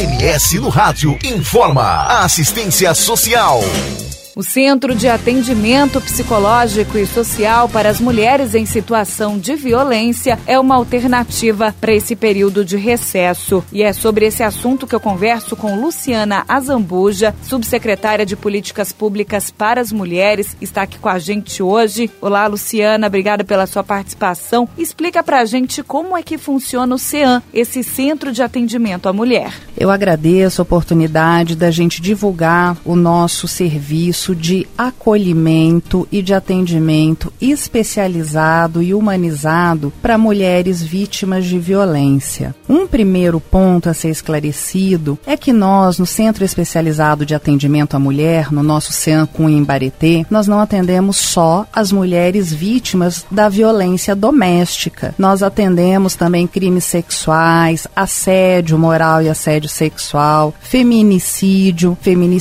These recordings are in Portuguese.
MS no Rádio informa a assistência social. O Centro de Atendimento Psicológico e Social para as Mulheres em Situação de Violência é uma alternativa para esse período de recesso. E é sobre esse assunto que eu converso com Luciana Azambuja, subsecretária de Políticas Públicas para as Mulheres. Está aqui com a gente hoje. Olá, Luciana, obrigada pela sua participação. Explica para a gente como é que funciona o CEAM, esse Centro de Atendimento à Mulher. Eu agradeço a oportunidade da gente divulgar o nosso serviço de acolhimento e de atendimento especializado e humanizado para mulheres vítimas de violência. Um primeiro ponto a ser esclarecido é que nós, no Centro Especializado de Atendimento à Mulher, no nosso CEAM Cunha em Bareté, nós não atendemos só as mulheres vítimas da violência doméstica. Nós atendemos também crimes sexuais, assédio moral e assédio sexual, feminicídio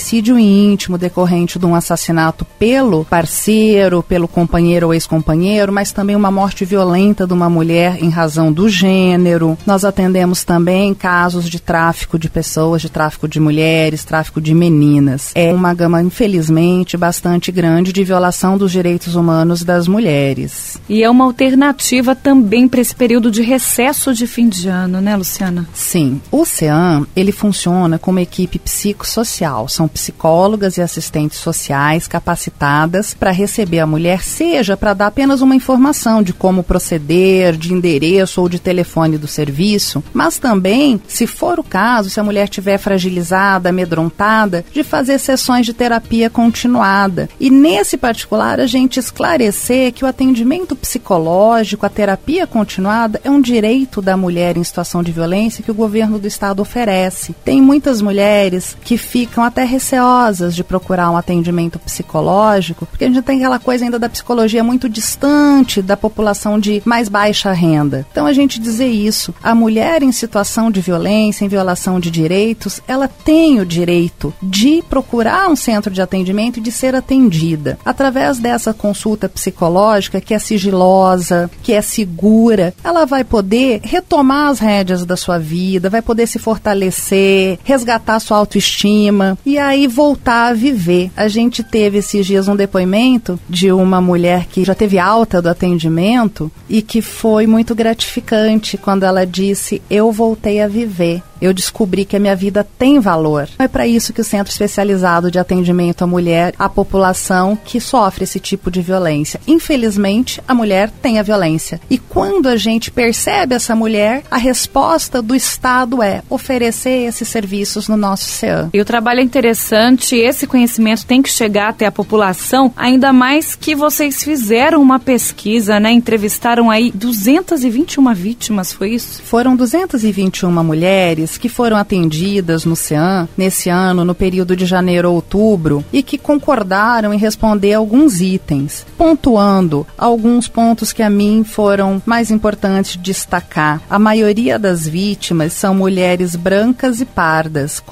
íntimo decorrente de um assassinato pelo parceiro, pelo companheiro ou ex-companheiro, mas também uma morte violenta de uma mulher em razão do gênero. Nós atendemos também casos de tráfico de pessoas, de tráfico de mulheres, tráfico de meninas. É uma gama, infelizmente, bastante grande de violação dos direitos humanos das mulheres. E é uma alternativa também para esse período de recesso de fim de ano, né, Luciana? Sim. O CEAM, ele funciona como equipe psicossocial. São psicólogas e assistentes sociais capacitadas para receber a mulher, seja para dar apenas uma informação de como proceder, de endereço ou de telefone do serviço, mas também, se for o caso, se a mulher estiver fragilizada, amedrontada, de fazer sessões de terapia continuada. E nesse particular, a gente esclarecer que o atendimento psicológico, a terapia continuada, é um direito da mulher em situação de violência que o governo do estado oferece. Tem muitas mulheres que ficam até receosas de procurar um atendimento psicológico, porque a gente tem aquela coisa ainda da psicologia muito distante da população de mais baixa renda. Então a gente dizer isso, a mulher em situação de violência, em violação de direitos, ela tem o direito de procurar um centro de atendimento e de ser atendida. Através dessa consulta psicológica, que é sigilosa, que é segura, ela vai poder retomar as rédeas da sua vida, vai poder se fortalecer, resgatar sua autoestima e aí voltar a viver. A gente teve esses dias um depoimento de uma mulher que já teve alta do atendimento e que foi muito gratificante quando ela disse: eu voltei a viver. Eu descobri que a minha vida tem valor. É para isso que o Centro Especializado de Atendimento à Mulher, a população que sofre esse tipo de violência. Infelizmente, a mulher tem a violência. E quando a gente percebe essa mulher, a resposta do Estado é oferecer esses serviços no nosso CEAM. E o trabalho é interessante, esse conhecimento tem que chegar até a população, ainda mais que vocês fizeram uma pesquisa, né? Entrevistaram aí 221 vítimas, foi isso? Foram 221 mulheres que foram atendidas no CEAM nesse ano, no período de janeiro a outubro, e que concordaram em responder alguns itens, pontuando alguns pontos que a mim foram mais importantes de destacar. A maioria das vítimas são mulheres brancas e pardas,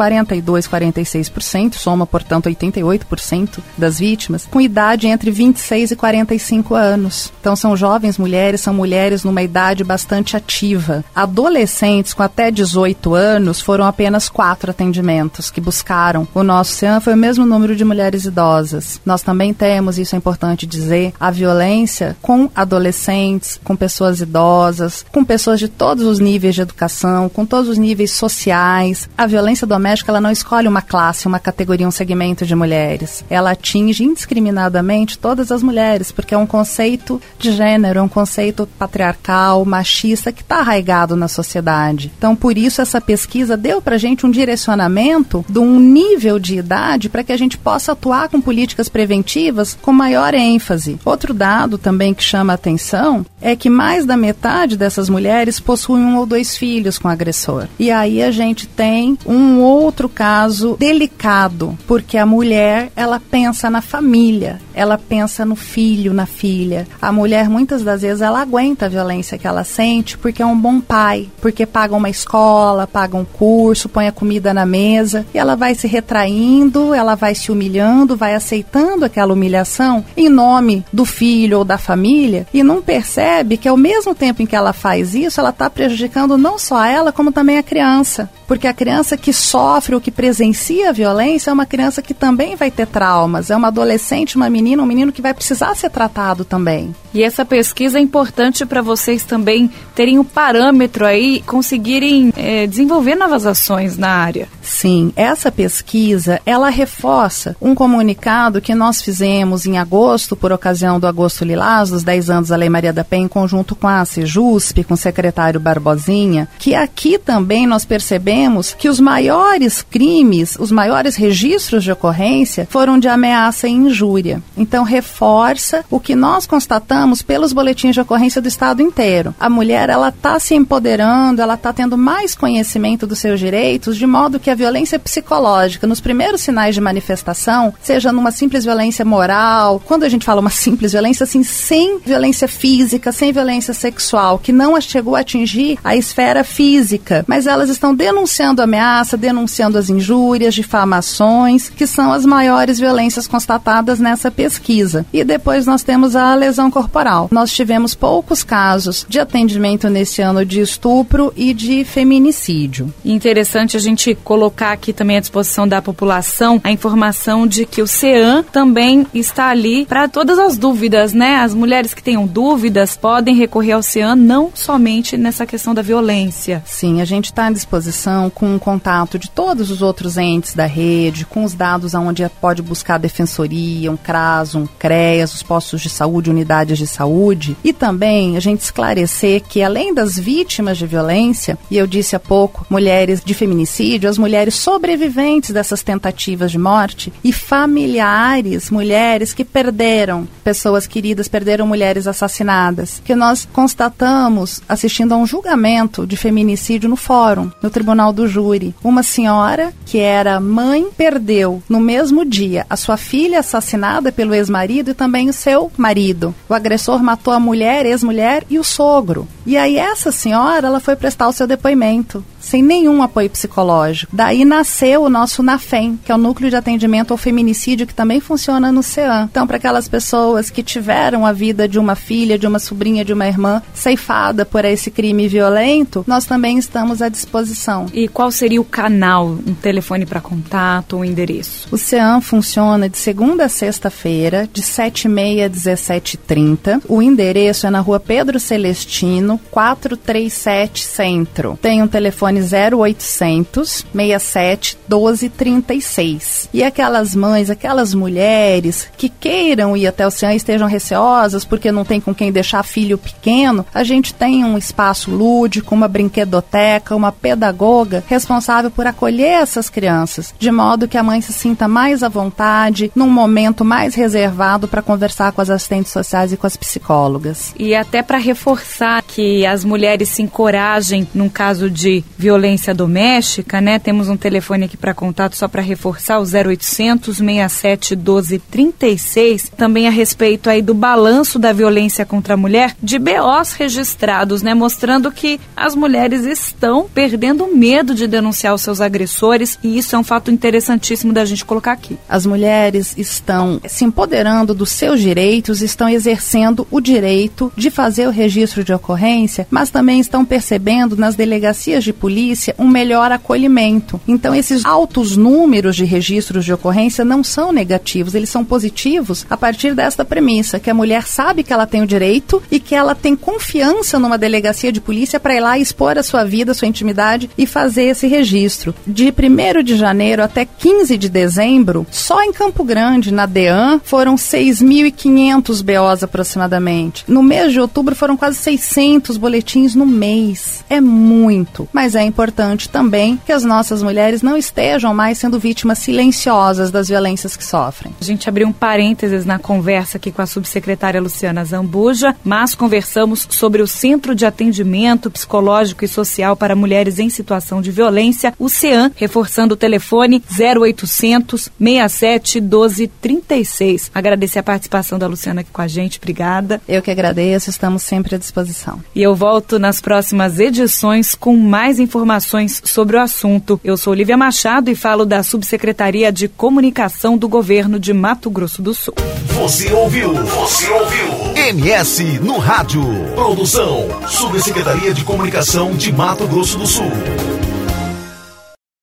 42-46%, soma, portanto, 88% das vítimas, com idade entre 26 e 45 anos. Então, são jovens mulheres, são mulheres numa idade bastante ativa. Adolescentes com até 18 anos foram apenas 4 atendimentos que buscaram. O nosso CEAM foi o mesmo número de mulheres idosas. Nós também temos, isso é importante dizer, a violência com adolescentes, com pessoas idosas, com pessoas de todos os níveis de educação, com todos os níveis sociais. A violência doméstica, ela não escolhe uma classe, uma categoria, um segmento de mulheres. Ela atinge indiscriminadamente todas as mulheres, porque é um conceito de gênero, é um conceito patriarcal, machista, que está arraigado na sociedade. Então, por isso, essa pesquisa deu pra gente um direcionamento de um nível de idade para que a gente possa atuar com políticas preventivas com maior ênfase. Outro dado também que chama a atenção é que mais da metade dessas mulheres possuem 1 ou 2 filhos com agressor. E aí a gente tem um outro caso delicado, porque a mulher, ela pensa na família, ela pensa no filho, na filha. A mulher, muitas das vezes, ela aguenta a violência que ela sente porque é um bom pai, porque paga uma escola, paga um curso, põe a comida na mesa, e ela vai se retraindo, ela vai se humilhando, vai aceitando aquela humilhação em nome do filho ou da família, e não percebe que ao mesmo tempo em que ela faz isso, ela está prejudicando não só ela, como também a criança. Porque a criança que sofre ou que presencia a violência é uma criança que também vai ter traumas, é uma adolescente, uma menina, um menino que vai precisar ser tratado também. E essa pesquisa é importante para vocês também terem um parâmetro aí, conseguirem desenvolver novas ações na área. Sim, essa pesquisa, ela reforça um comunicado que nós fizemos em agosto, por ocasião do Agosto Lilás, dos 10 anos da Lei Maria da Penha, em conjunto com a Sejusp, com o secretário Barbosinha, que aqui também nós percebemos que os maiores crimes, os maiores registros de ocorrência foram de ameaça e injúria. Então, reforça o que nós constatamos pelos boletins de ocorrência do estado inteiro. A mulher, ela está se empoderando, ela está tendo mais conhecimento dos seus direitos, de modo que a violência psicológica, nos primeiros sinais de manifestação, seja numa simples violência moral, quando a gente fala uma simples violência, assim, sem violência física, sem violência sexual, que não chegou a atingir a esfera física, mas elas estão denunciando a ameaça, denunciando as injúrias, difamações, que são as maiores violências constatadas nessa pesquisa. E depois nós temos a lesão corporal. Nós tivemos poucos casos de atendimento nesse ano de estupro e de feminicídio. Interessante a gente colocar aqui também à disposição da população a informação de que o CEAM também está ali para todas as dúvidas, né? As mulheres que tenham dúvidas podem recorrer ao CEAM, não somente nessa questão da violência. Sim, a gente está à disposição com o contato de todos os outros entes da rede, com os dados onde pode buscar a defensoria, um CRAS, um CREAS, os postos de saúde, unidades de saúde, e também a gente esclarecer que além das vítimas de violência, e eu disse há pouco, mulheres de feminicídio, as mulheres sobreviventes dessas tentativas de morte e familiares, mulheres que perderam pessoas queridas, perderam mulheres assassinadas, que nós constatamos assistindo a um julgamento de feminicídio no fórum, no tribunal do júri. Uma senhora que era mãe perdeu no mesmo dia a sua filha assassinada pelo ex-marido e também o seu marido. O agressor matou a mulher, ex-mulher e o sogro. E aí essa senhora, ela foi prestar o seu depoimento sem nenhum apoio psicológico. Daí nasceu o nosso NAFEM, que é o Núcleo de Atendimento ao Feminicídio, que também funciona no CEAM. Então, para aquelas pessoas que tiveram a vida de uma filha, de uma sobrinha, de uma irmã ceifada por esse crime violento, nós também estamos à disposição. E qual seria o canal, um telefone para contato, um endereço? O CEAM funciona de segunda a sexta-feira, de 7h30 a 17h30. O endereço é na Rua Pedro Celestino, 437 Centro. Tem um telefone 0800 67 12 36. E aquelas mães, aquelas mulheres que queiram ir até o CEAM e estejam receosas porque não tem com quem deixar filho pequeno, a gente tem um espaço lúdico, uma brinquedoteca, uma pedagoga responsável por acolher essas crianças, de modo que a mãe se sinta mais à vontade, num momento mais reservado para conversar com as assistentes sociais e com as psicólogas. E até para reforçar que as mulheres se encorajem num caso de violência doméstica, né? Temos um telefone aqui para contato só para reforçar, o 0800 67 12 36. Também a respeito aí do balanço da violência contra a mulher, de BOs registrados, né? Mostrando que as mulheres estão perdendo medo de denunciar os seus agressores, e isso é um fato interessantíssimo da gente colocar aqui. As mulheres estão se empoderando dos seus direitos, estão exercendo o direito de fazer o registro de ocorrência, mas também estão percebendo nas delegacias de polícia um melhor acolhimento. Então, esses altos números de registros de ocorrência não são negativos, eles são positivos a partir desta premissa, que a mulher sabe que ela tem o direito e que ela tem confiança numa delegacia de polícia para ir lá e expor a sua vida, a sua intimidade e fazer esse registro. De 1º de janeiro até 15 de dezembro, só em Campo Grande, na DEAN, foram 6.500 BOs aproximadamente. No mês de outubro foram quase 600 boletins no mês. É muito. Mas é importante também que as nossas mulheres não estejam mais sendo vítimas silenciosas das violências que sofrem. A gente abriu um parênteses na conversa aqui com a subsecretária Luciana Zambuja, mas conversamos sobre o Centro de Atendimento Psicológico e Social para Mulheres em Situação de Violência, o CEAM, reforçando o telefone 0800 67 12 36. Agradecer a participação da Luciana aqui com a gente, obrigada. Eu que agradeço, estamos sempre à disposição. E eu volto nas próximas edições com mais informações informações sobre o assunto. Eu sou Lívia Machado e falo da Subsecretaria de Comunicação do Governo de Mato Grosso do Sul. Você ouviu MS no Rádio. Produção, Subsecretaria de Comunicação de Mato Grosso do Sul.